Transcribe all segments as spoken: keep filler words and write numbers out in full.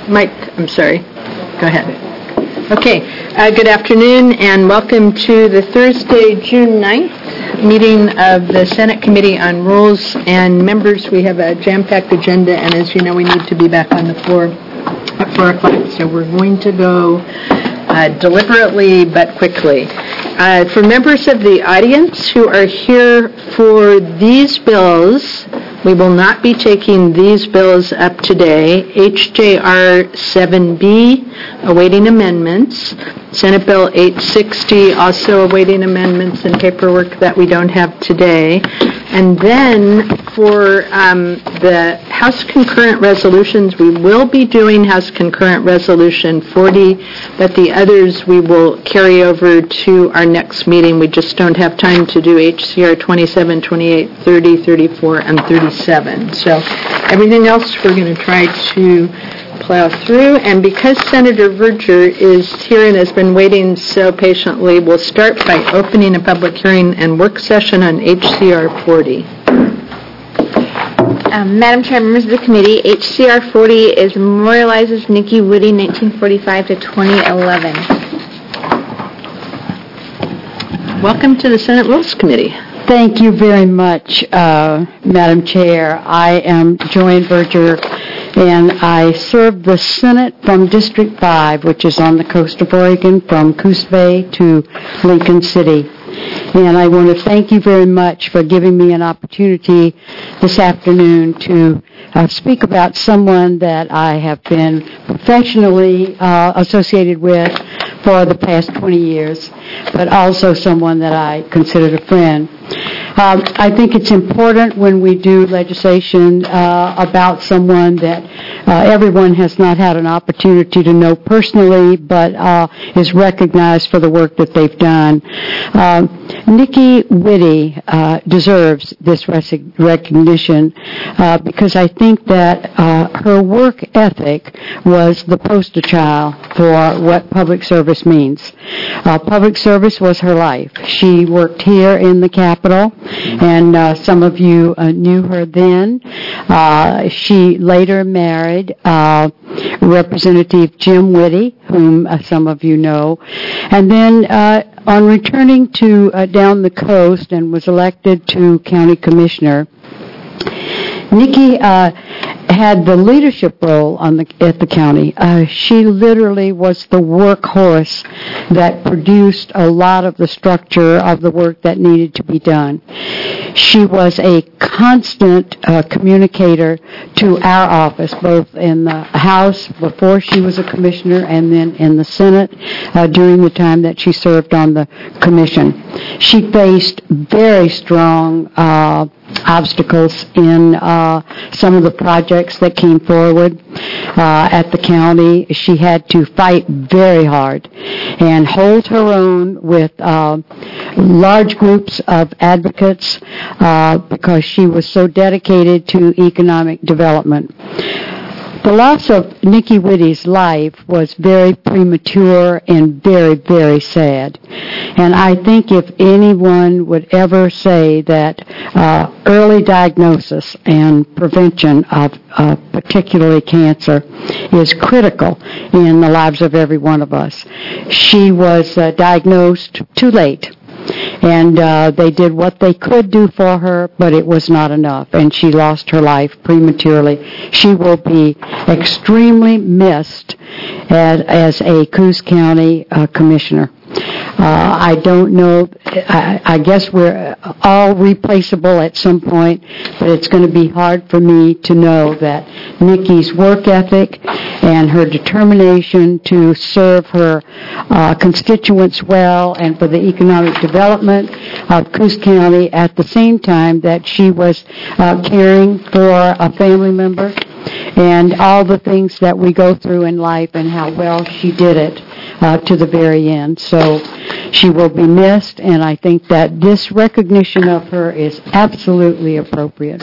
Mike, I'm sorry. Go ahead. Okay. Uh, good afternoon, and welcome to the Thursday, June ninth meeting of the Senate Committee on Rules and Members. We have a jam-packed agenda, and as you know, we need to be back on the floor at four o'clock, so we're going to go uh, deliberately but quickly. Uh, for members of the audience who are here for these bills, we will not be taking these bills up today. H J R seven B, awaiting amendments. Senate Bill eight sixty, also awaiting amendments and paperwork that we don't have today. And then for um, the House concurrent resolutions, we will be doing House concurrent resolution forty, but the others we will carry over to our next meeting. We just don't have time to do H C R twenty-seven, twenty-eight, thirty, thirty-four, and thirty-seven. So everything else we're going to try to plow through. And because Senator Verger is here and has been waiting so patiently, we'll start by opening a public hearing and work session on H C R forty. Um, Madam Chair, members of the committee, H C R forty is memorializes Nikki Whitty, nineteen forty-five to twenty eleven. Welcome to the Senate Rules Committee. Thank you very much, uh, Madam Chair. I am Joanne Verger, and I serve the Senate from District five, which is on the coast of Oregon, from Coos Bay to Lincoln City. And I want to thank you very much for giving me an opportunity this afternoon to uh, speak about someone that I have been professionally uh, associated with for the past twenty years, but also someone that I considered a friend. Um, I think it's important when we do legislation uh, about someone that uh, everyone has not had an opportunity to know personally, but uh, is recognized for the work that they've done. Um, Nikki Whitty uh, deserves this rec- recognition uh, because I think that uh, her work ethic was the poster child for what public service means. Uh, public service was her life. She worked here in the Capitol, and uh, some of you uh, knew her then. Uh, she later married uh, Representative Jim Whitty, whom uh, some of you know, and then uh, on returning to uh, down the coast and was elected to county commissioner, Nikki uh, had the leadership role on the, at the county. Uh, she literally was the workhorse that produced a lot of the structure of the work that needed to be done. She was a constant uh, communicator to our office, both in the House before she was a commissioner and then in the Senate uh, during the time that she served on the commission. She faced very strong uh, obstacles in uh, some of the projects that came forward uh, at the county. She had to fight very hard and hold her own with uh, large groups of advocates uh, because she was so dedicated to economic development. The loss of Nikki Whitty's life was very premature and very, very sad. And I think if anyone would ever say that uh, early diagnosis and prevention of uh, particularly cancer is critical in the lives of every one of us, she was uh, diagnosed too late. And uh, they did what they could do for her, but it was not enough, and she lost her life prematurely. She will be extremely missed as, as a Coos County uh, commissioner. Uh, I don't know, I, I guess we're all replaceable at some point, but it's going to be hard for me to know that Nikki's work ethic and her determination to serve her uh, constituents well and for the economic development of Coos County at the same time that she was uh, caring for a family member and all the things that we go through in life and how well she did it uh, to the very end. So she will be missed, and I think that this recognition of her is absolutely appropriate.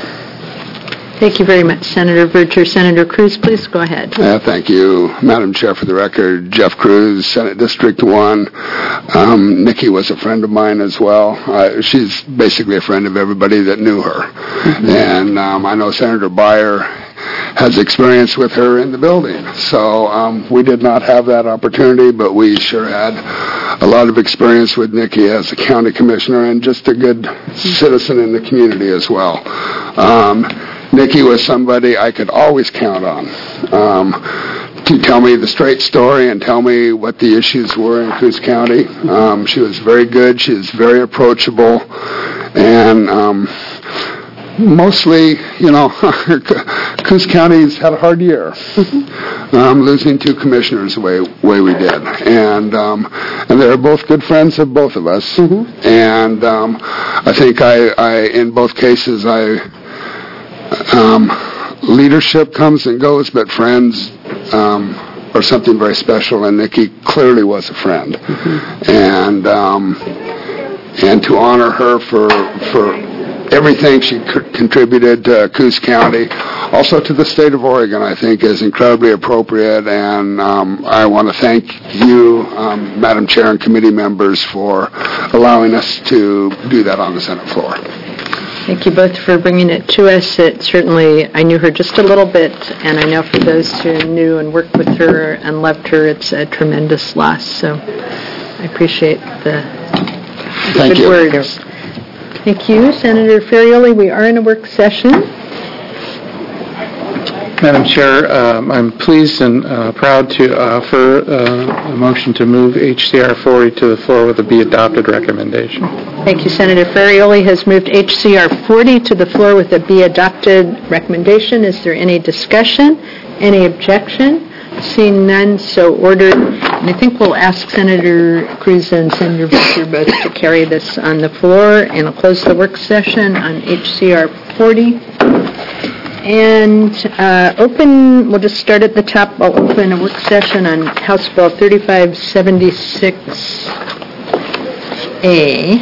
Thank you very much, Senator Verger. Senator Cruz, please go ahead. Uh, thank you, Madam Chair. For the record, Jeff Cruz, Senate District one. Um, Nikki was a friend of mine as well. Uh, she's basically a friend of everybody that knew her. Mm-hmm. And um, I know Senator Beyer has experience with her in the building. So um, we did not have that opportunity, but we sure had a lot of experience with Nikki as a county commissioner and just a good citizen in the community as well. Um, Nikki was somebody I could always count on um, to tell me the straight story and tell me what the issues were in Coos County. Um, she was very good. She was very approachable, and um, mostly, you know, Coos County's had a hard year, um, losing two commissioners the way, way we did. And um, and they're both good friends of both of us. Mm-hmm. And um, I think I, I, in both cases, I, um, leadership comes and goes, but friends um, are something very special, and Nikki clearly was a friend. Mm-hmm. And um, and to honor her for for everything she c- contributed to Coos County, also to the state of Oregon, I think is incredibly appropriate, and um, I want to thank you, um, Madam Chair and committee members, for allowing us to do that on the Senate floor. Thank you both for bringing it to us. It certainly, I knew her just a little bit, and I know for those who knew and worked with her and loved her, it's a tremendous loss. So I appreciate the, the Thank good you. words. Thank you, Senator Ferrioli. We are in a work session. Madam Chair, um, I'm pleased and uh, proud to offer uh, a motion to move H C R forty to the floor with a be adopted recommendation. Thank you. Senator Ferrioli has moved H C R forty to the floor with a be adopted recommendation. Is there any discussion? Any objection? Seeing none, so ordered. And I think we'll ask Senator Cruz and Senator Butcher both to carry this on the floor, and I'll close the work session on H C R forty. And uh, open, we'll just start at the top. I'll open a work session on House Bill thirty-five seventy-six A.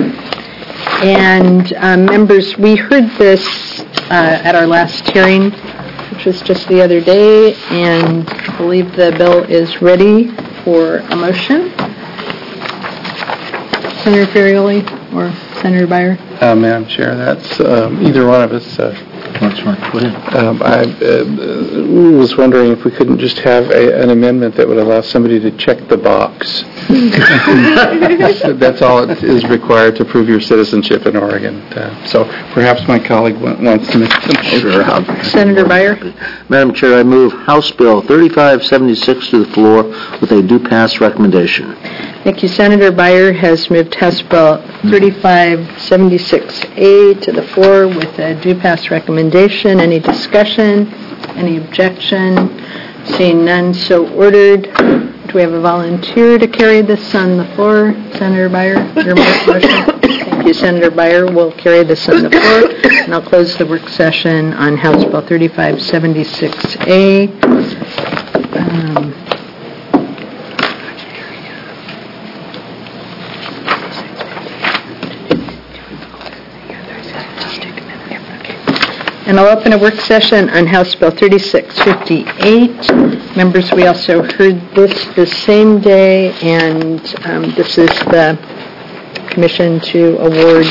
And um, members, we heard this uh, at our last hearing, which was just the other day, and I believe the bill is ready for a motion. Senator Ferrioli or Senator Byer? Uh, Madam Chair, that's um, either one of us. Uh, That's fine. Go ahead. um, I uh, was wondering if we couldn't just have a, an amendment that would allow somebody to check the box. That's all it is required to prove your citizenship in Oregon. Uh, so perhaps my colleague wa- wants to make some. Sure. I'll- Senator Byer? Madam Chair, I move House Bill thirty-five seventy-six to the floor with a do pass recommendation. Thank you. Senator Byer has moved House Bill thirty-five seventy-six A to the floor with a due pass recommendation. Any discussion? Any objection? Seeing none, so ordered. Do we have a volunteer to carry this on the floor? Senator Byer, your motion. Thank you. Senator Byer will carry this on the floor, and I'll close the work session on House Bill thirty-five seventy-six A. Um, And I'll open a work session on House Bill thirty-six fifty-eight. Members, we also heard this the same day, and um, this is the commission to award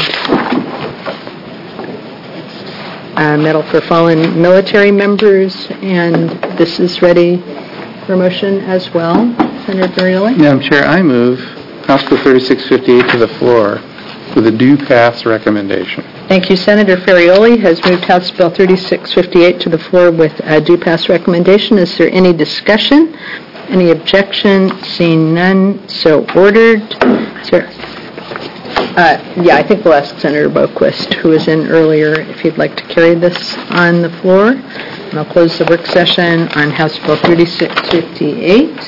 a medal for fallen military members, and this is ready for motion as well. Senator Ferrioli? Madam Chair, I move House Bill thirty-six fifty-eight to the floor with a due pass recommendation. Thank you. Senator Ferrioli has moved House Bill thirty-six fifty-eight to the floor with a due pass recommendation. Is there any discussion? Any objection? Seeing none, so ordered. Is there, uh, yeah, I think we'll ask Senator Boquist, who was in earlier, if he'd like to carry this on the floor. And I'll close the work session on House Bill thirty-six fifty-eight.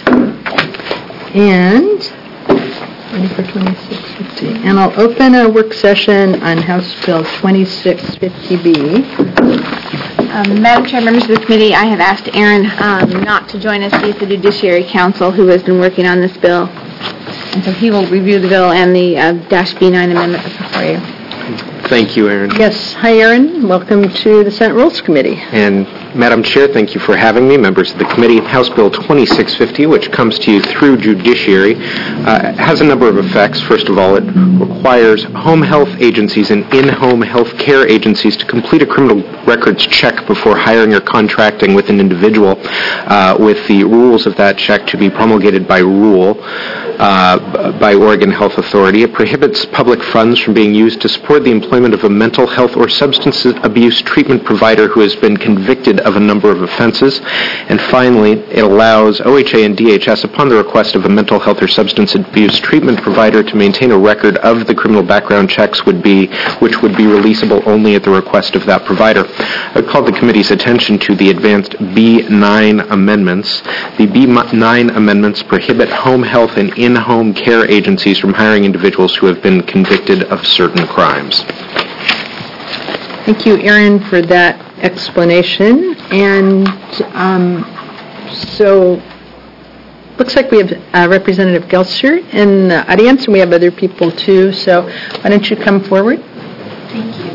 And ready for twenty-six fifty. And I'll open a work session on House Bill twenty-six fifty B. Um, Madam Chair, members of the committee, I have asked Aaron um, not to join us. He's the Judiciary Counsel who has been working on this bill. And so he will review the bill and the uh, dash B nine amendment before you. Thank you, Aaron. Yes. Hi, Aaron. Welcome to the Senate Rules Committee. And Madam Chair, thank you for having me, members of the committee. House Bill twenty-six fifty, which comes to you through judiciary, uh, has a number of effects. First of all, it requires home health agencies and in-home health care agencies to complete a criminal records check before hiring or contracting with an individual, uh, with the rules of that check to be promulgated by rule uh, by Oregon Health Authority. It prohibits public funds from being used to support the employment of a mental health or substance abuse treatment provider who has been convicted of a number of offenses. And finally, it allows O H A and D H S, upon the request of a mental health or substance abuse treatment provider, to maintain a record of the criminal background checks would be, which would be releasable only at the request of that provider. I called the committee's attention to the advanced B nine amendments. The B nine amendments prohibit home health and in-home care agencies from hiring individuals who have been convicted of certain crimes. Thank you, Aaron, for that explanation. And um, so, looks like we have uh, Representative Gelser in the audience, and we have other people too. So, why don't you come forward? Thank you.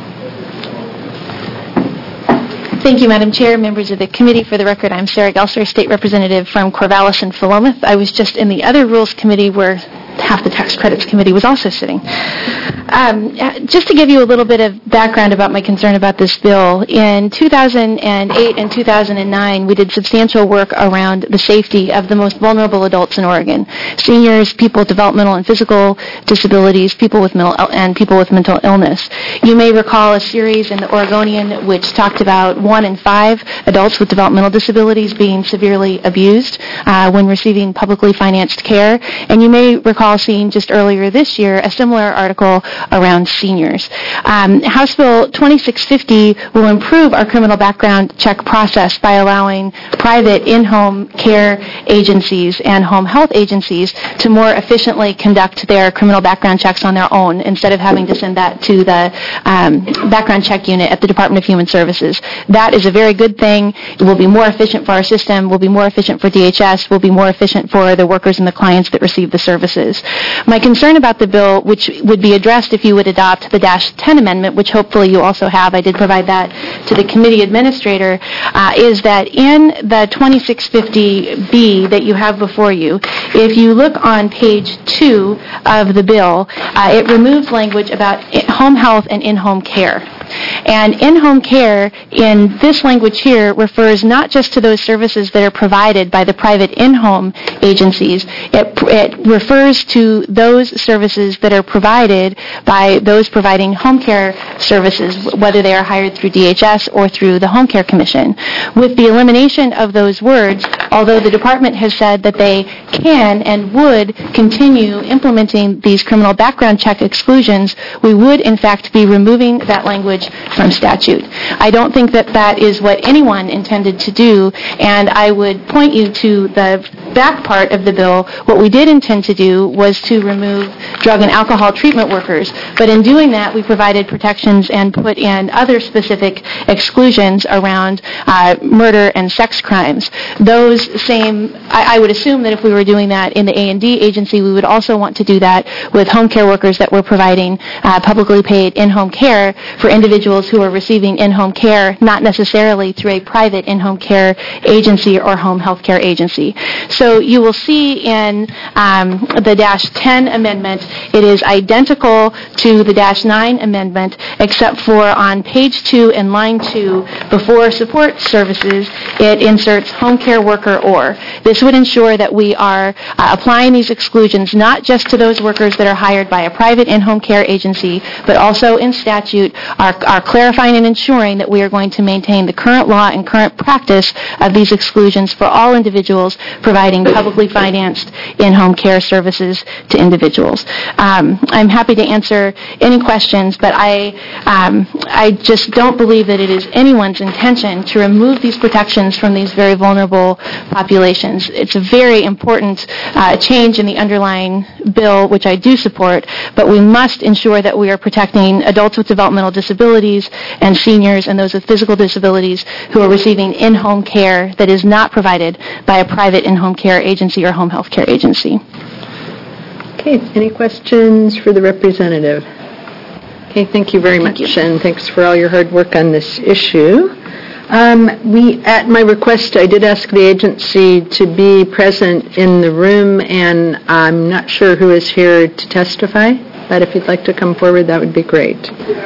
Thank you, Madam Chair, members of the committee. For the record, I'm Sarah Gelser, State Representative from Corvallis and Philomath. I was just in the other Rules Committee where half the Tax Credits Committee was also sitting. Um, just to give you a little bit of background about my concern about this bill, in two thousand eight and two thousand nine, we did substantial work around the safety of the most vulnerable adults in Oregon: seniors, people with developmental and physical disabilities, people with mental and people with mental illness. You may recall a series in the Oregonian which talked about one in five adults with developmental disabilities being severely abused uh, when receiving publicly financed care, and you may recall seeing just earlier this year a similar article around seniors. Um, House Bill twenty-six fifty will improve our criminal background check process by allowing private in-home care agencies and home health agencies to more efficiently conduct their criminal background checks on their own instead of having to send that to the um, background check unit at the Department of Human Services. That is a very good thing. It will be more efficient for our system, will be more efficient for D H S, will be more efficient for the workers and the clients that receive the services. My concern about the bill, which would be addressed if you would adopt the Dash ten amendment, which hopefully you also have, I did provide that to the committee administrator, uh, is that in the twenty-six fifty B that you have before you, if you look on page two of the bill, uh, it removes language about home health and in-home care. And in-home care, in this language here, refers not just to those services that are provided by the private in-home agencies. It, it refers to those services that are provided by those providing home care services, whether they are hired through D H S or through the Home Care Commission. With the elimination of those words, although the department has said that they can and would continue implementing these criminal background check exclusions, we would in fact be removing that language from statute. I don't think that that is what anyone intended to do, and I would point you to the back part of the bill. What we did intend to do was to remove drug and alcohol treatment workers, but in doing that we provided protections and put in other specific exclusions around uh, murder and sex crimes. Those same, I, I would assume that if we were doing that in the A and D agency, we would also want to do that with home care workers that were providing uh, publicly paid in-home care for individuals who are receiving in-home care, not necessarily through a private in-home care agency or home health care agency. So you will see in um, the Dash ten amendment, it is identical to the Dash nine amendment, except for on page two and line two, before support services, it inserts home care worker or. This would ensure that we are uh, applying these exclusions not just to those workers that are hired by a private in-home care agency, but also in statute are, are clarifying and ensuring that we are going to maintain the current law and current practice of these exclusions for all individuals providing publicly financed in-home care services to individuals. Um, I'm happy to answer any questions, but I, um, I just don't believe that it is anyone's intention to remove these protections from these very vulnerable populations. It's a very important uh, change in the underlying bill, which I do support, but we must ensure that we are protecting adults with developmental disabilities and seniors and those with physical disabilities who are receiving in-home care that is not provided by a private in-home care agency or home health care agency. Okay, any questions for the representative? Okay, thank you very much, and thanks for all your hard work on this issue. Um, we, at my request, I did ask the agency to be present in the room, and I'm not sure who is here to testify, but if you'd like to come forward, that would be great.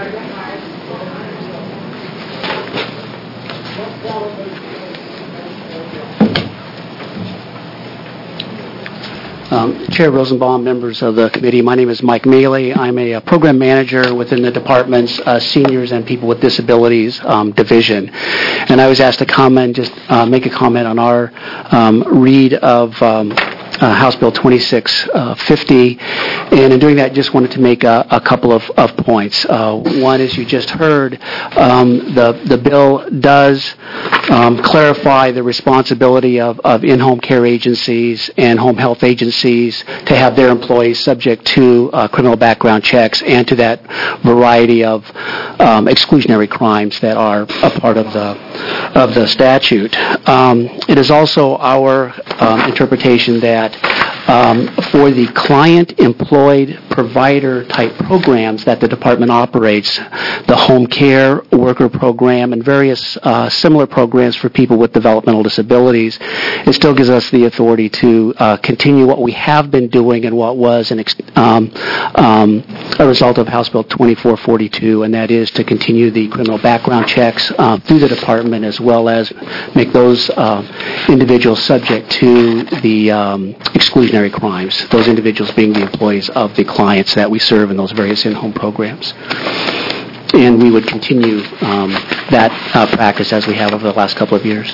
Um, Chair Rosenbaum, members of the committee, my name is Mike Maley. I'm a, a program manager within the department's uh, Seniors and People with Disabilities um, division. And I was asked to comment, just uh, make a comment on our um, read of um, uh, House Bill twenty-six fifty. And in doing that, just wanted to make a, a couple of, of points. Uh, one, as you just heard, um, the, the bill does um, clarify the responsibility of, of in-home care agencies and home health agencies to have their employees subject to uh, criminal background checks and to that variety of um, exclusionary crimes that are a part of the of the statute. Um, it is also our um, interpretation that um, for the client-employed provider type programs that the department operates, the home care worker program and various uh, similar programs for people with developmental disabilities, it still gives us the authority to uh, continue what we have been doing and what was an ex- um, um, a result of House Bill twenty-four forty-two, and that is to continue the criminal background checks uh, through the department, as well as make those uh, individuals subject to the um, exclusionary crimes, those individuals being the employees of the clients that we serve in those various in-home programs. And we would continue um, that uh, practice as we have over the last couple of years.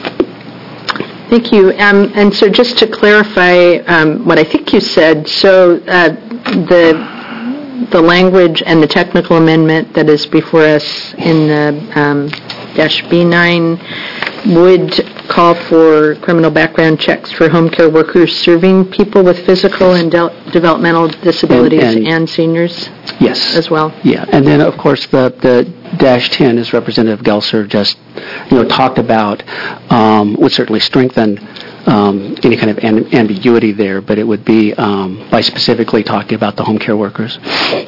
Thank you. Um, and so just to clarify um, what I think you said, so uh, the the language and the technical amendment that is before us in the um, dash B nine would call for criminal background checks for home care workers serving people with physical and de- developmental disabilities and, and, and seniors? Yes. As well? Yeah. And then, of course, the, the dash ten, as Representative Gelser just, you know, talked about, um, would certainly strengthen um, any kind of amb- ambiguity there, but it would be um, by specifically talking about the home care workers.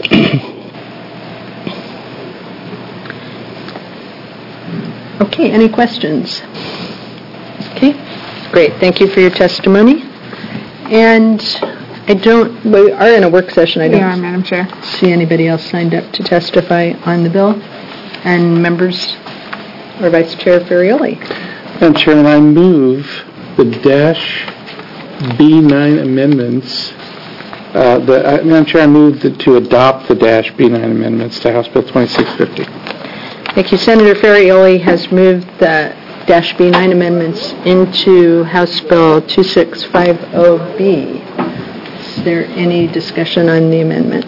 Okay, any questions? Okay, great. Thank you for your testimony. And I don't, we are in a work session. I We don't are, Madam Chair. see anybody else signed up to testify on the bill. And members, or Vice Chair Ferrioli. Madam Chairman, I move the dash B nine amendments. Uh, the, uh, Madam Chair, I move the, to adopt the dash B nine amendments to House Bill twenty-six fifty. Thank you. Senator Ferrioli has moved the dash B nine amendments into House Bill twenty-six fifty B. Is there any discussion on the amendment?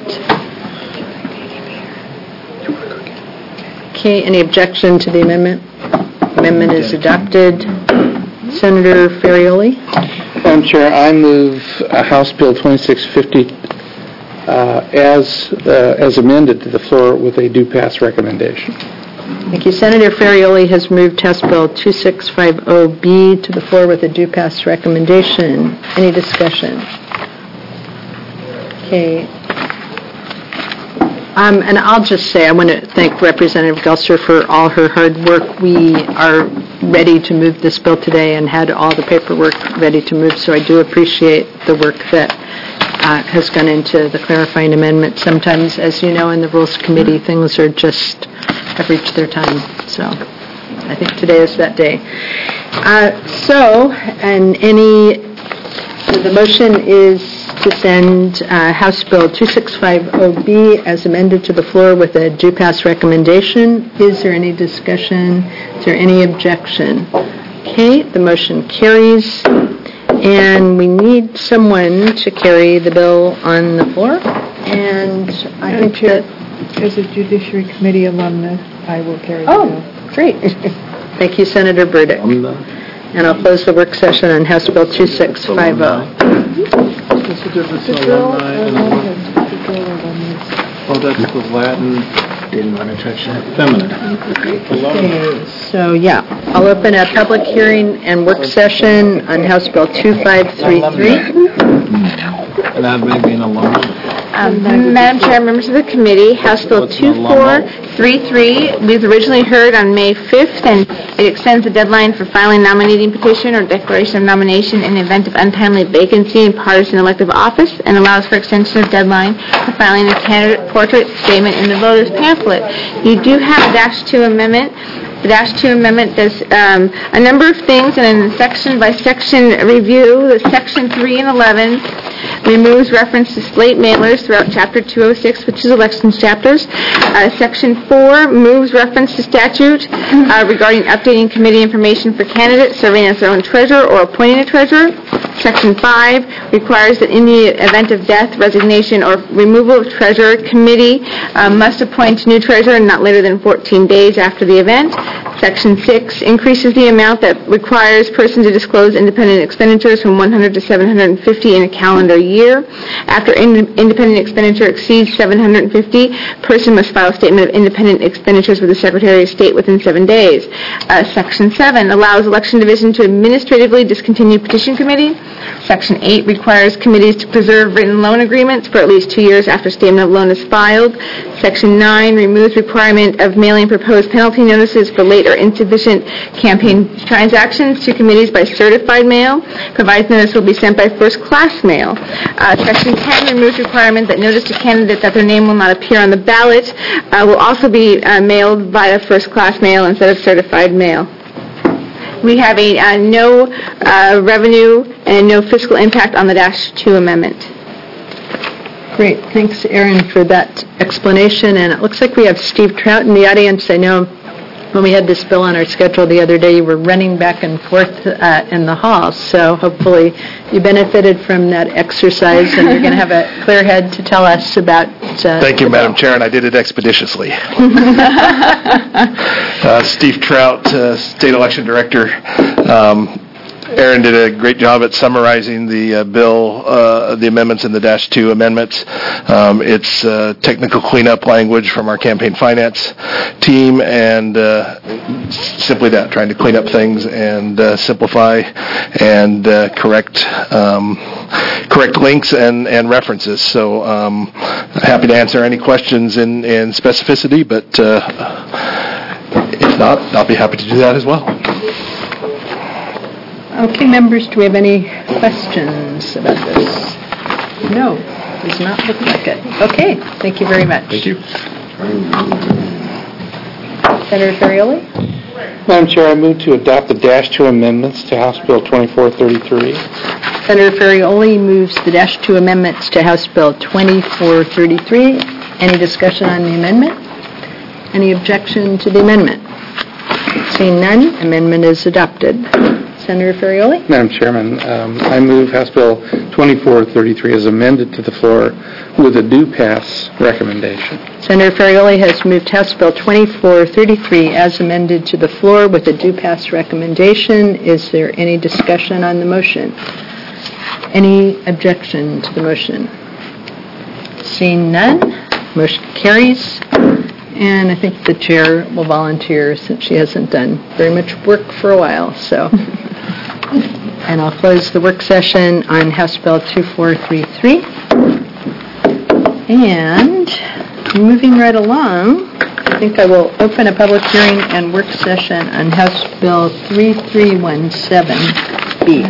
Okay, any objection to the amendment? Amendment is adopted. Senator Ferrioli? Madam Chair, I move uh, House Bill twenty-six fifty uh, as uh, as amended to the floor with a due pass recommendation. Thank you. Senator Ferrioli has moved House Bill twenty-six fifty B to the floor with a due pass recommendation. Any discussion? Okay. Um, and I'll just say I want to thank Representative Gelser for all her hard work. We are ready to move this bill today and had all the paperwork ready to move, so I do appreciate the work that uh, has gone into the clarifying amendment. Sometimes, as you know, in the Rules Committee, things are just, have reached their time, so I think today is that day. Uh, so, and any, so the motion is to send uh, House Bill twenty-six fifty B as amended to the floor with a due pass recommendation. Is there any discussion? Is there any objection? Okay, the motion carries. And we need someone to carry the bill on the floor. And I think that... As a Judiciary Committee alumna, I will carry the bill. Oh, great. Thank you, Senator Burdick. And I'll close the work session on House Bill twenty-six fifty. What's the difference in alumni and oh, that's the Latin. Didn't want to touch that. Feminine. Okay, so yeah, I'll open a public hearing and work session on House Bill twenty-five thirty-three. And that may be an alumni. Um, Madam Chair, members of the committee, House Bill two four three three was originally heard on May fifth, and it extends the deadline for filing nominating petition or declaration of nomination in the event of untimely vacancy in partisan elective office, and allows for extension of deadline for filing a candidate portrait statement in the voter's pamphlet. You do have a dash two amendment. The Dash two Amendment does um, a number of things, and in the section-by-section review, the Section three and eleven removes reference to slate mailers throughout Chapter two oh six, which is elections chapters. Uh, Section four moves reference to statute uh, regarding updating committee information for candidates serving as their own treasurer or appointing a treasurer. Section five requires that in the event of death, resignation, or removal of treasurer, committee uh, must appoint new treasurer not later than fourteen days after the event. Section six increases the amount that requires person to disclose independent expenditures from one hundred to seven hundred fifty in a calendar year. After in- independent expenditure exceeds seven hundred fifty, person must file a statement of independent expenditures with the Secretary of State within seven days. Uh, Section seven allows election division to administratively discontinue petition committee. Section eight requires committees to preserve written loan agreements for at least two years after statement of loan is filed. Section nine removes requirement of mailing proposed penalty notices for late or insufficient campaign transactions to committees by certified mail, provides notice will be sent by first-class mail. Uh, Section ten removes requirement that notice to candidate that their name will not appear on the ballot uh, will also be uh, mailed via first-class mail instead of certified mail. We have a uh, no uh, revenue and no fiscal impact on the Dash two Amendment. Great. Thanks, Aaron, for that explanation. And it looks like we have Steve Trout in the audience. I know when we had this bill on our schedule the other day, you were running back and forth uh, in the hall. So hopefully you benefited from that exercise, and you're going to have a clear head to tell us about uh, Thank you, the Madam bill. Chair, and I did it expeditiously. uh, Steve Trout, uh, State Election Director. Um, Aaron did a great job at summarizing the uh, bill, uh, the amendments and the Dash two amendments. Um, it's uh, technical cleanup language from our campaign finance team, and uh, simply that, trying to clean up things and uh, simplify and uh, correct um, correct links and, and references. So um, happy to answer any questions in, in specificity, but uh, if not, I'll be happy to do that as well. Okay, members, do we have any questions about this? No, does not look like it. Okay, thank you very much. Thank you. Senator Ferrioli? Madam Chair, I move to adopt the Dash two amendments to House Bill twenty-four thirty-three. Senator Ferrioli moves the Dash two amendments to House Bill twenty-four thirty-three. Any discussion on the amendment? Any objection to the amendment? Seeing none, amendment is adopted. Senator Ferrioli? Madam Chairman, um, I move House Bill twenty-four thirty-three as amended to the floor with a due pass recommendation. Senator Ferrioli has moved House Bill twenty-four thirty-three as amended to the floor with a due pass recommendation. Is there any discussion on the motion? Any objection to the motion? Seeing none, motion carries. And I think the chair will volunteer since she hasn't done very much work for a while, so. And I'll close the work session on House Bill twenty-four thirty-three. And moving right along, I think I will open a public hearing and work session on House Bill thirty-three seventeen B.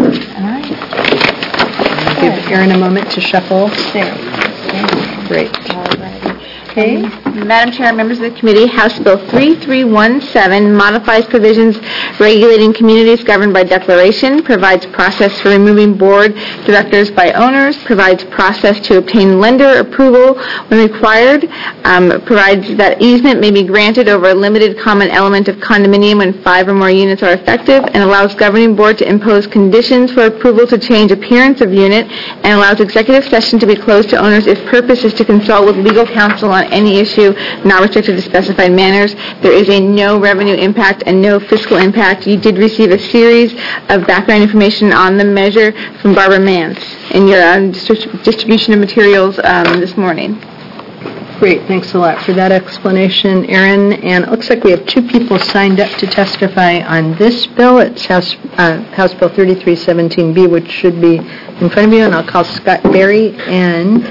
I'll give Aaron a moment to shuffle. Great. Okay. Madam Chair, members of the committee, House Bill thirty-three seventeen modifies provisions regulating communities governed by declaration, provides process for removing board directors by owners, provides process to obtain lender approval when required, um, provides that easement may be granted over a limited common element of condominium when five or more units are effective, and allows governing board to impose conditions for approval to change appearance of unit, and allows executive session to be closed to owners if purpose is to consult with legal counsel on any issue not restricted to specified manners. There is a no revenue impact and no fiscal impact. You did receive a series of background information on the measure from Barbara Mance in your um, distri- distribution of materials um, this morning. Great, thanks a lot for that explanation, Aaron. And it looks like we have two people signed up to testify on this bill. It's House uh, House Bill thirty-three seventeen B, which should be in front of you, and I'll call Scott Berry and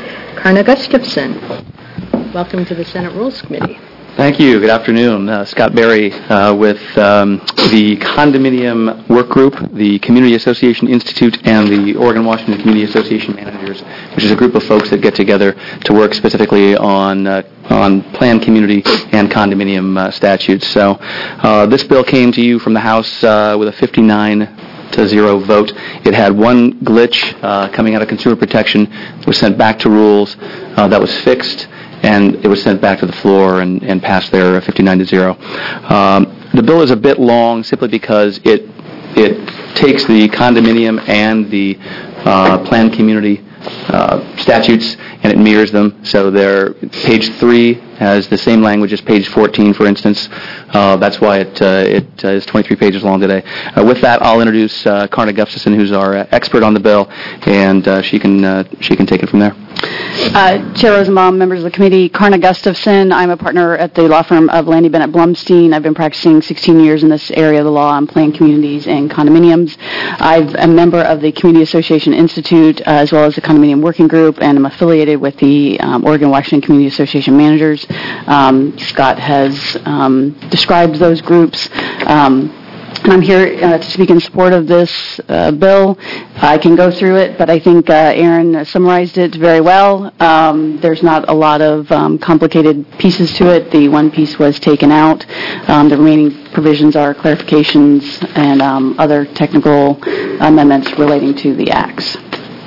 Karna Gustafson. Welcome to the Senate Rules Committee. Thank you. Good afternoon. Uh, Scott Berry uh, with um, the Condominium Work Group, the Community Association Institute, and the Oregon-Washington Community Association Managers, which is a group of folks that get together to work specifically on uh, on planned community and condominium uh, statutes. So uh, this bill came to you from the House uh, with a fifty-nine to zero vote. It had one glitch uh, coming out of consumer protection. It was sent back to rules. Uh, that was fixed, and it was sent back to the floor and, and passed there fifty-nine to zero. Um, the bill is a bit long simply because it it takes the condominium and the uh, planned community uh, statutes and it mirrors them. So there, page three has the same language as page fourteen, for instance. Uh, that's why it uh, it uh, is twenty-three pages long today. Uh, with that, I'll introduce uh, Karna Gustafson, who's our uh, expert on the bill, and uh, she can uh, she can take it from there. Uh, Chair Rosenbaum, members of the committee, Karna Gustafson. I'm a partner at the law firm of Landy Bennett Blumstein. I've been practicing sixteen years in this area of the law on planned communities and condominiums. I'm a member of the Community Association Institute uh, as well as the Condominium Working Group, and I'm affiliated with the um, Oregon-Washington Community Association Managers. Um, Scott has um, described those groups. Um, And I'm here uh, to speak in support of this uh, bill. I can go through it, but I think uh, Aaron summarized it very well. Um, there's not a lot of um, complicated pieces to it. The one piece was taken out. Um, the remaining provisions are clarifications and um, other technical amendments relating to the acts.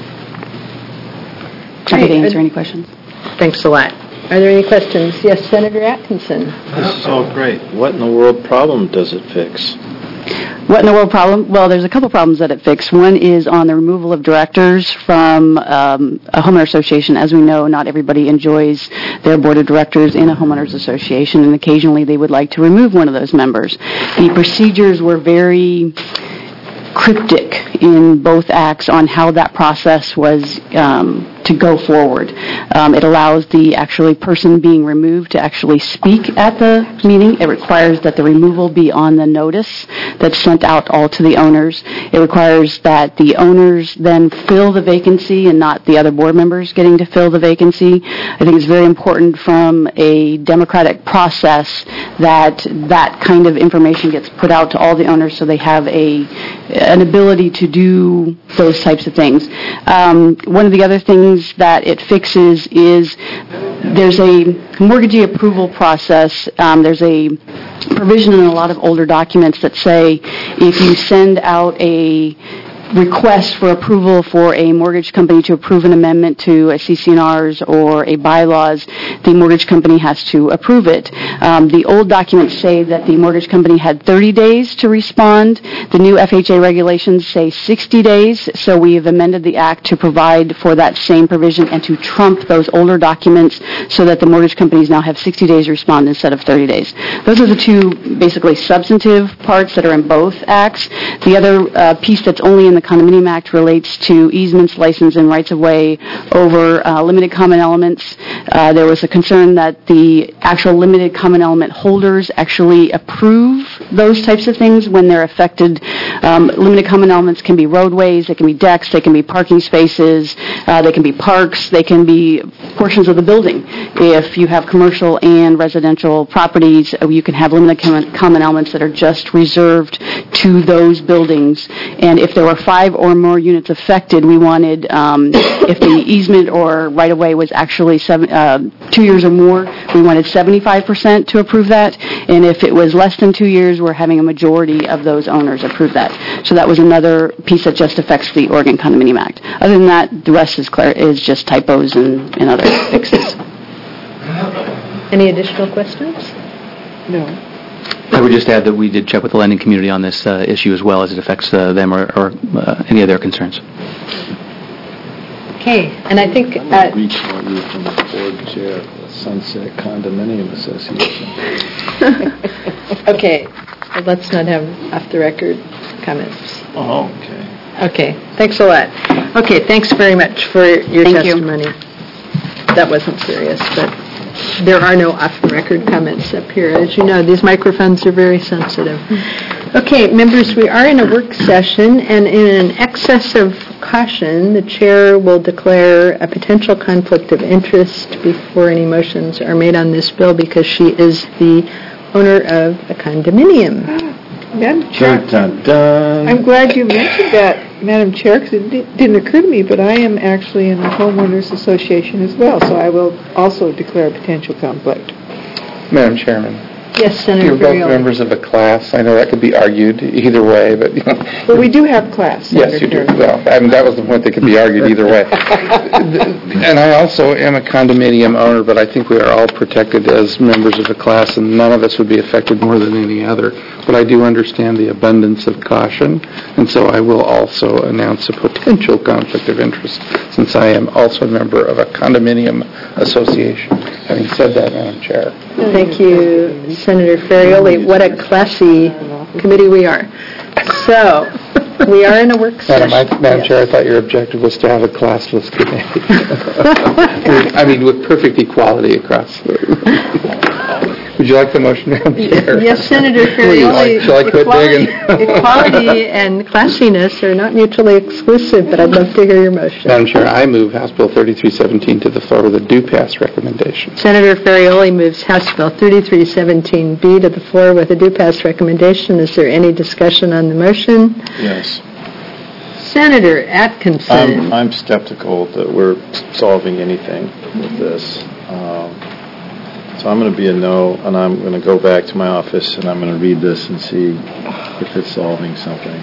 Happy to answer any questions. Thanks a lot. Are there any questions? Yes, Senator Atkinson. This is all great. What in the world problem does it fix? What in the world problem? Well, there's a couple problems that it fixed. One is on the removal of directors from um, a homeowner association. As we know, not everybody enjoys their board of directors in a homeowners association, and occasionally they would like to remove one of those members. The procedures were very cryptic in both acts on how that process was um, to go forward. Um, it allows the actually person being removed to actually speak at the meeting. It requires that the removal be on the notice that's sent out all to the owners. It requires that the owners then fill the vacancy and not the other board members getting to fill the vacancy. I think it's very important from a democratic process that that kind of information gets put out to all the owners so they have a an ability to do those types of things. Um, one of the other things that it fixes is there's a mortgagee approval process. Um, there's a provision in a lot of older documents that say if you send out a request for approval for a mortgage company to approve an amendment to a C C N Rs or a bylaws, the mortgage company has to approve it. Um, the old documents say that the mortgage company had thirty days to respond. The new F H A regulations say sixty days, so we have amended the Act to provide for that same provision and to trump those older documents so that the mortgage companies now have sixty days to respond instead of thirty days. Those are the two basically substantive parts that are in both Acts. The other uh, piece that's only in the Condominium Act relates to easements, license, and rights-of-way over uh, limited common elements. Uh, there was a concern that the actual limited common element holders actually approve those types of things when they're affected. Um, limited common elements can be roadways, they can be decks, they can be parking spaces, uh, they can be parks, they can be portions of the building. If you have commercial and residential properties, you can have limited common elements that are just reserved to those buildings. And if there were five or more units affected, we wanted, um, if the easement or right-of-way was actually seven, uh, two years or more, we wanted seventy-five percent to approve that. And if it was less than two years, we're having a majority of those owners approve that. So that was another piece that just affects the Oregon Condominium Act. Other than that, the rest is clear, is just typos and, and other fixes. Any additional questions? No. I would just add that we did check with the lending community on this uh, issue as well as it affects uh, them or, or uh, any of their concerns. Okay, and I think... I'm Uh, reaching on you from the board chair of the Sunset Condominium Association. okay, so let's not have off-the-record comments. Oh, okay. Okay, thanks a lot. Okay, thanks very much for your Thank you. testimony. That wasn't serious, but there are no off-the-record comments up here. As you know, these microphones are very sensitive. Okay, members, we are in a work session, and in an excess of caution, the chair will declare a potential conflict of interest before any motions are made on this bill because she is the owner of a condominium. Madam Chair, Dun, dun, dun. I'm glad you mentioned that, Madam Chair, because it di- didn't occur to me, but I am actually in the homeowners association as well, so I will also declare a potential conflict. Madam Chairman, Yes, Senator you're both Ferrioli. members of a class. I know that could be argued either way, but, you know. But we do have class. Yes, you do. Senator. Well, I mean, that was the point. They could be argued either way. And I also am a condominium owner, but I think we are all protected as members of the class, and none of us would be affected more than any other. But I do understand the abundance of caution, and so I will also announce a potential conflict of interest, since I am also a member of a condominium association. Having said that, Madam Chair. Thank you, Senator Ferrioli. What a classy committee we are. So, we are in a work session. Madam, I, Madam Chair, I thought your objective was to have a classless committee. I mean, with perfect equality across the... Would you like the motion, Madam Chair? Yes, Senator Ferrioli. Shall I quit equality, digging? equality and classiness are not mutually exclusive, but I'd love to hear your motion. Madam Chair, I move House Bill thirty-three seventeen to the floor with a do-pass recommendation. Senator Ferrioli moves House Bill thirty-three seventeen B to the floor with a do-pass recommendation. Is there any discussion on the motion? Yes. Senator Atkinson. I'm, I'm skeptical that we're solving anything with this. Um, so I'm going to be a no, and I'm going to go back to my office and I'm going to read this and see if it's solving something.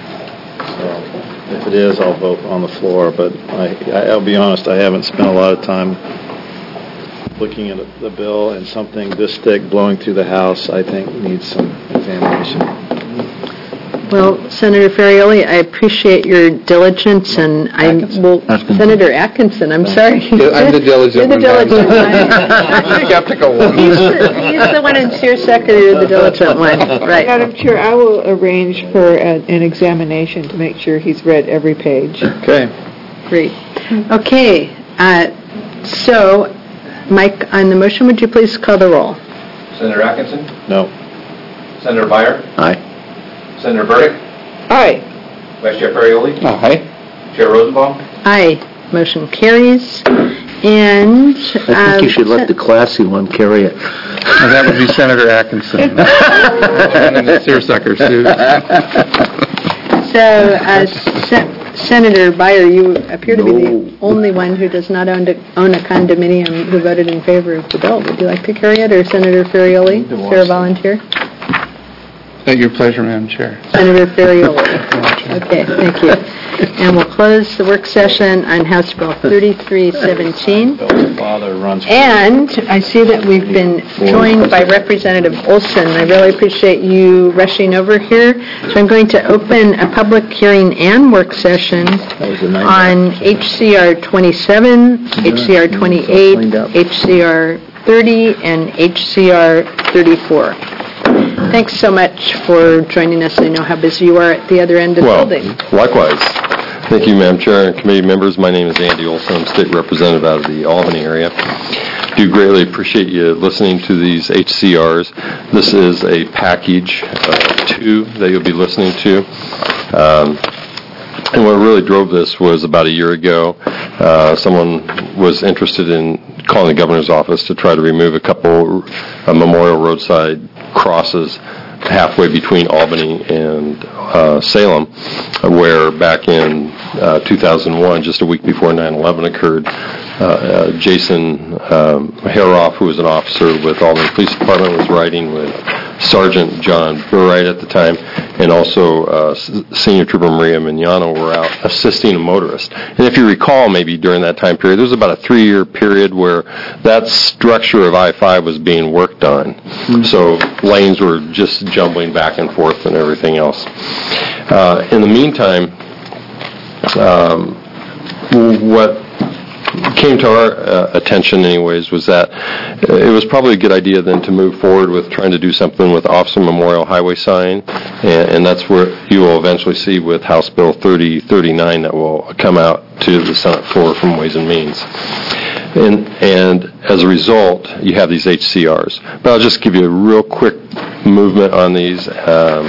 So if it is, I'll vote on the floor, but I, I'll be honest, I haven't spent a lot of time looking at the bill, and something this thick blowing through the House, I think, needs some examination. Well, Senator Ferrioli, I appreciate your diligence, and I will, Atkinson. Senator Atkinson, I'm sorry. I'm the diligent You're the one. diligent one. Skeptical one. He's the, he's the one in Searsucker, you're the diligent one, right. Madam Chair, I will arrange for a, an examination to make sure he's read every page. Okay. Great. Okay, uh, so, Mike, on the motion, would you please call the roll? Senator Atkinson? No. Senator Byer? Aye. Senator Burdick? Aye. Vice Chair Ferrioli? Aye. Chair Rosenbaum? Aye. Motion carries. And... I think you should let the classy one carry it. And that would be Senator Atkinson. And the seersuckers, too. So, uh, Se- Senator Byer, you appear to be the only one who does not own, to, own a condominium who voted in favor of the bill. Would you like to carry it, or Senator Ferrioli, fair volunteer? At your pleasure, Madam Chair. Senator Ferrioli. Okay, thank you. And we'll close the work session on House Bill thirty-three seventeen. Father runs. And I see that we've been joined by Representative Olson. I really appreciate you rushing over here. So I'm going to open a public hearing and work session on H C R twenty-seven, H C R twenty-eight, H C R thirty, and H C R thirty-four. Thanks so much for joining us. I know how busy you are at the other end of the well, building. Likewise. Thank you, Madam Chair and committee members. My name is Andy Olson. I'm state representative out of the Albany area. Do greatly appreciate you listening to these H C Rs. This is a package of two that you'll be listening to. Um, and what really drove this was about a year ago, uh, someone was interested in calling the governor's office to try to remove a couple uh, Memorial roadside crosses halfway between Albany and uh, Salem, where back in uh, two thousand one, just a week before nine eleven occurred, uh, uh, Jason um, Haroff, who was an officer with Albany Police Department, was riding with Sergeant John Burright at the time, and also uh, S- Senior Trooper Maria Mignano were out assisting a motorist. And if you recall, maybe during that time period, there was about a three-year period where that structure of I five was being worked on. Mm-hmm. So lanes were just jumbling back and forth and everything else. Uh, in the meantime, um, what came to our uh, attention anyways was that it was probably a good idea then to move forward with trying to do something with Officer Memorial Highway sign, and, and that's where you will eventually see with House Bill thirty thirty-nine that will come out to the Senate floor from Ways and Means. And, and as a result, you have these H C Rs. But I'll just give you a real quick movement on these. Um,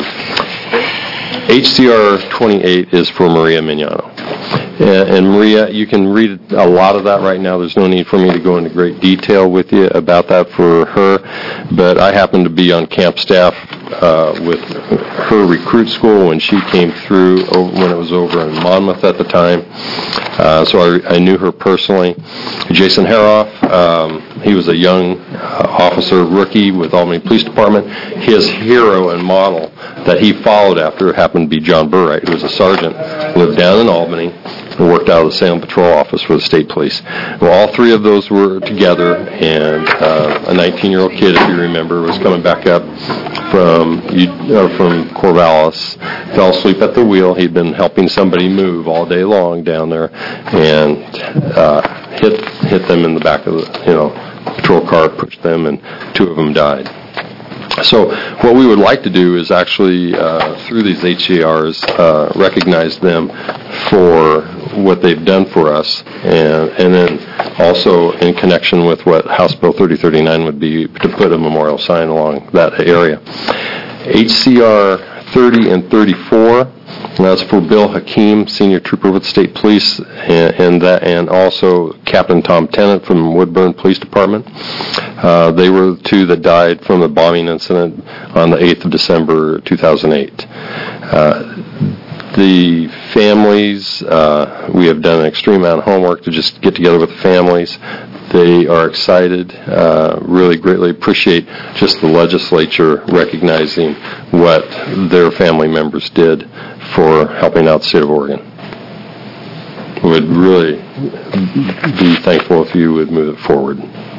H C R twenty-eight is for Maria Mignano. And, and Maria, you can read a lot of that right now. There's no need for me to go into great detail with you about that for her. But I happen to be on camp staff uh, with her recruit school when she came through, over, when it was over in Monmouth at the time. Uh, so I, I knew her personally. Jason Haroff, um, he was a young uh, officer, rookie with Albany Police Department. His hero and model that he followed after happened to be John Burright, who was a sergeant, lived down in Albany, and worked out of the Salem Patrol Office for the state police. Well, all three of those were together, and uh, a nineteen-year-old kid, if you remember, was coming back up from uh, from Corvallis, fell asleep at the wheel. He'd been helping somebody move all day long down there, and uh, hit hit them in the back of the you know patrol car, pushed them, and two of them died. So what we would like to do is actually, uh, through these H C Rs, uh, recognize them for what they've done for us, and, and then also in connection with what House Bill thirty thirty-nine would be, to put a memorial sign along that area. H C R thirty and thirty-four, that's for Bill Hakeem, senior trooper with state police, and, and that, and also Captain Tom Tennant from Woodburn Police Department. Uh, they were the two that died from the bombing incident on the eighth of December, two thousand eight. Uh, the families, uh, we have done an extreme amount of homework to just get together with the families. They are excited, uh, really greatly appreciate just the legislature recognizing what their family members did for helping out the state of Oregon. We would really be thankful if you would move it forward.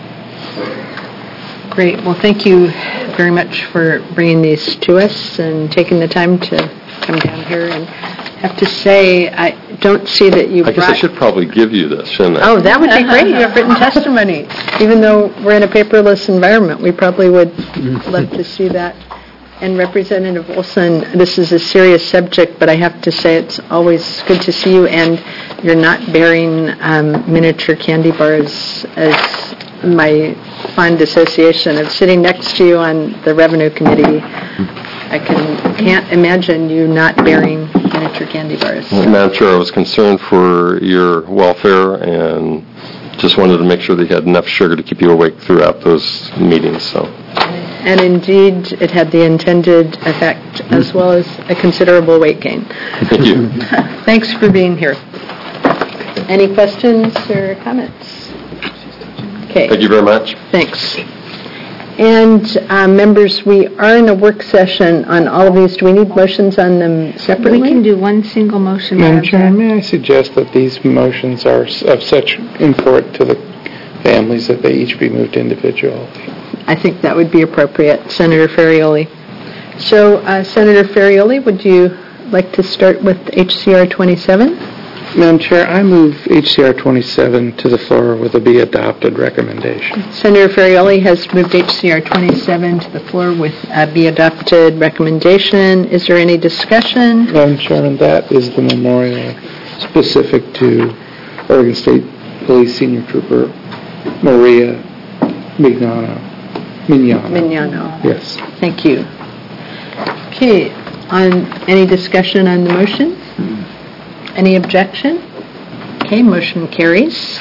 Great. Well, thank you very much for bringing these to us and taking the time to come down here. And I have to say, I don't see that you I guess brought... I should probably give you this, shouldn't I? Oh, that would be great. You have written testimony. Even though we're in a paperless environment, we probably would love to see that. And Representative Olson, this is a serious subject, but I have to say it's always good to see you, and you're not bearing um, miniature candy bars as my fond association of sitting next to you on the Revenue Committee. I can, can't imagine you not bearing miniature candy bars. Well, Madam Chair, I was concerned for your welfare and just wanted to make sure that you had enough sugar to keep you awake throughout those meetings. So. And indeed, it had the intended effect, as well as a considerable weight gain. Thank you. Thanks for being here. Any questions or comments? Okay. Thank you very much. Thanks. And uh, members, we are in a work session on all of these. Do we need motions on them separately? We can do one single motion. Madam Chair, may I suggest that these motions are of such import to the families that they each be moved individually? I think that would be appropriate. Senator Ferrioli. So, uh, Senator Ferrioli, would you like to start with H C R twenty-seven? Madam Chair, I move H C R twenty-seven to the floor with a be adopted recommendation. Senator Ferrioli has moved H C R twenty-seven to the floor with a be adopted recommendation. Is there any discussion? Madam Chairman, that is the memorial specific to Oregon State Police Senior Trooper Maria Mignano. Mignano. Mignano. Yes. Thank you. Okay, on any discussion on the motion? Any objection? Okay, motion carries.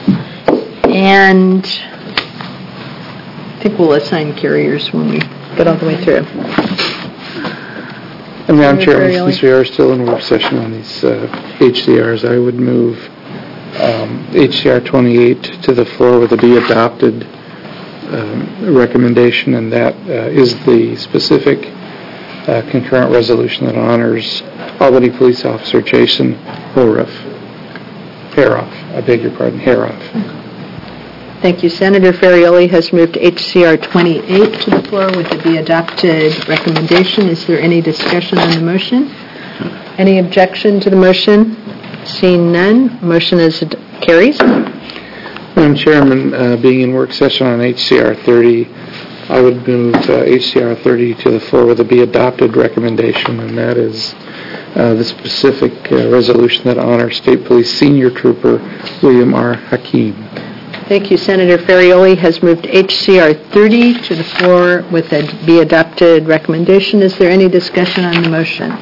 And I think we'll assign carriers when we get all the way through. And Madam Chair, since we are still in work session on these uh, H C Rs, I would move um, H C R twenty-eight to the floor with a be adopted um, recommendation, and that uh, is the specific uh, concurrent resolution that honors Albany Police Officer Jason Haroff. Haroff, I beg your pardon, Haroff. Thank you. Senator Ferrioli has moved H C R twenty-eight to the floor with a be adopted recommendation. Is there any discussion on the motion? Any objection to the motion? Seeing none, motion is ad- carries. Madam Chairman, uh, being in work session on H C R thirty, I would move uh, H C R thirty to the floor with a be adopted recommendation, and that is uh, the specific uh, resolution that honors State Police Senior Trooper William R. Hakeem. Thank you. Senator Ferrioli has moved H C R thirty to the floor with a be adopted recommendation. Is there any discussion on the motion?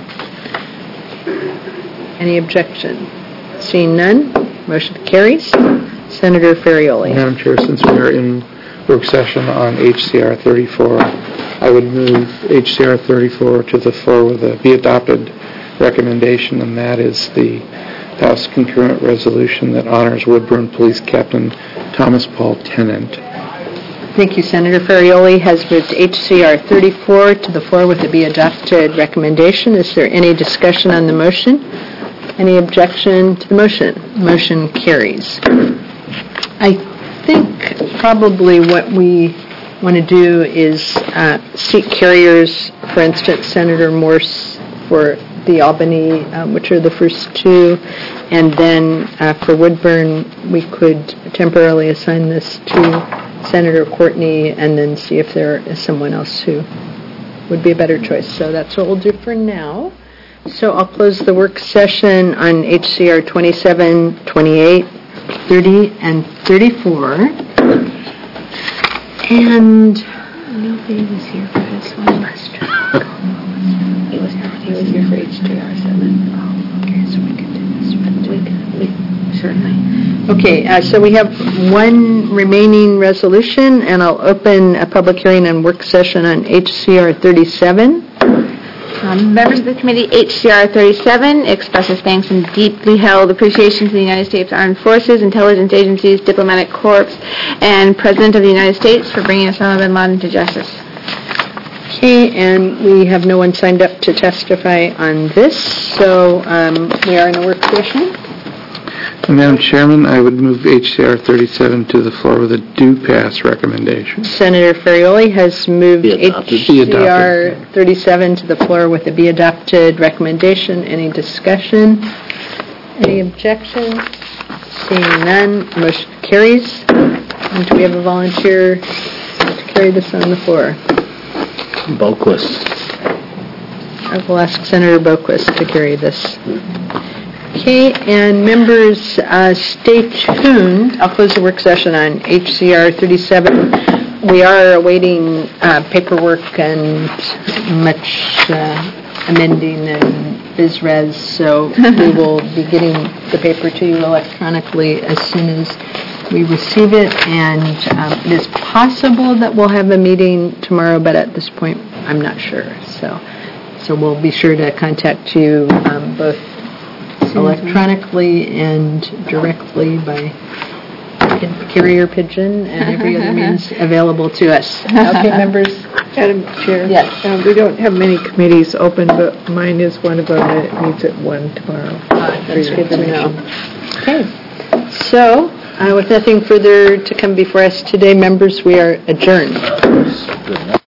Any objection? Seeing none, motion carries. Senator Ferrioli. Madam Chair, since we are in work session on H C R thirty-four, I would move H C R thirty-four to the floor with a be adopted recommendation, and that is the House concurrent resolution that honors Woodburn Police Captain Thomas Paul Tennant. Thank you. Senator Ferrioli has moved H C R thirty-four to the floor with a be adopted recommendation. Is there any discussion on the motion? Any objection to the motion? Motion carries. I think probably what we want to do is uh, seat carriers, for instance, Senator Morse for the Albany, um, which are the first two, and then uh, for Woodburn, we could temporarily assign this to Senator Courtney and then see if there is someone else who would be a better choice. So that's what we'll do for now. So I'll close the work session on H C R twenty-seven, twenty-eight, thirty, and thirty-four. And Nobody was here for this one. He was, he was here for H C R seven. Oh, okay, so we can do this one. We can, we, certainly. Okay, uh, so we have one remaining resolution, and I'll open a public hearing and work session on H C R thirty-seven. Um, members of the committee, H C R thirty-seven expresses thanks and deeply held appreciation to the United States Armed Forces, intelligence agencies, diplomatic corps, and President of the United States for bringing Osama bin Laden to justice. Okay, and we have no one signed up to testify on this, so um, we are in a work session. Madam Chairman, I would move H C R thirty-seven to the floor with a do pass recommendation. Senator Ferrioli has moved Be adopted. H C R thirty-seven to the floor with a be adopted recommendation. Any discussion? Any objection? Seeing none, motion carries. And do we have a volunteer to carry this on the floor? Boquist. I will ask Senator Boquist to carry this. Okay, and members, uh, stay tuned. I'll close the work session on H C R thirty-seven. We are awaiting uh, paperwork and much uh, amending and biz res, so we will be getting the paper to you electronically as soon as we receive it. And um, it is possible that we'll have a meeting tomorrow, but at this point, I'm not sure. So, so we'll be sure to contact you um, both electronically and directly by carrier pigeon and every other means available to us. Okay, members? Madam Chair? Yes. Um, we don't have many committees open, but mine is one of them, and it meets at one tomorrow. Uh, that's good to know. Okay. So, uh, with nothing further to come before us today, members, we are adjourned.